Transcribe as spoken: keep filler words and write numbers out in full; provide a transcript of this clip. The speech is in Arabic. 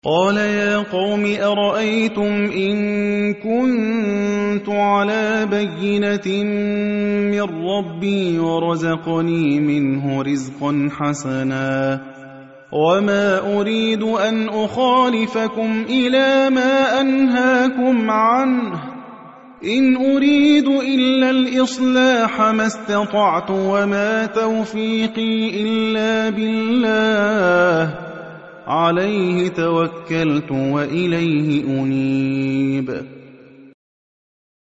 قَالَ يَا قَوْمِ أَرَأَيْتُمْ إِن كُنتُ عَلَىٰ بَيِّنَةٍ مِّن رَّبِّي وَرَزَقَنِي مِنْهُ رِزْقًا حَسَنًا وَمَا أُرِيدُ أَنْ أُخَالِفَكُمْ إِلَىٰ مَا أَنْهَاكُمْ عَنْهُ ۚ إِنْ أُرِيدُ إِلَّا الْإِصْلَاحَ مَا اسْتَطَعْتُ وَمَا تَوْفِيقِي إِلَّا بِاللَّهِ ۚ عَلَيْهِ تَوَكَّلْتُ وَإِلَيْهِ أُنِيبُ